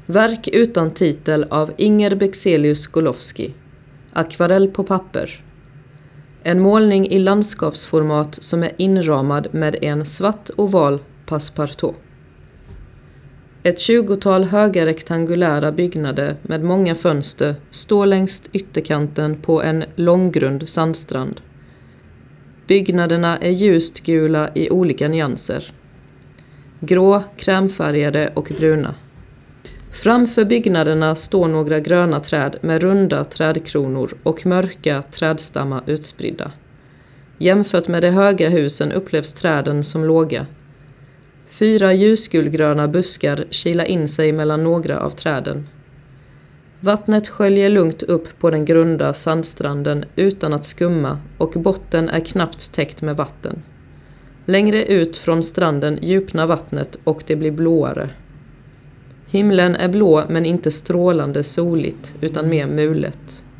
Verk utan titel av Inger Bexelius Golowski. Akvarell på papper. En målning i landskapsformat som är inramad med en svart oval passepartout. Ett 20-tal höga rektangulära byggnader med många fönster står längs ytterkanten på en långgrund sandstrand. Byggnaderna är ljust gula i olika nyanser. Grå, krämfärgade och bruna. Framför byggnaderna står några gröna träd med runda trädkronor och mörka trädstammar utspridda. Jämfört med de höga husen upplevs träden som låga. 4 ljusgulgröna buskar kilar in sig mellan några av träden. Vattnet sköljer lugnt upp på den grunda sandstranden utan att skumma och botten är knappt täckt med vatten. Längre ut från stranden djupnar vattnet och det blir blåare. Himlen är blå men inte strålande soligt utan mer mulet.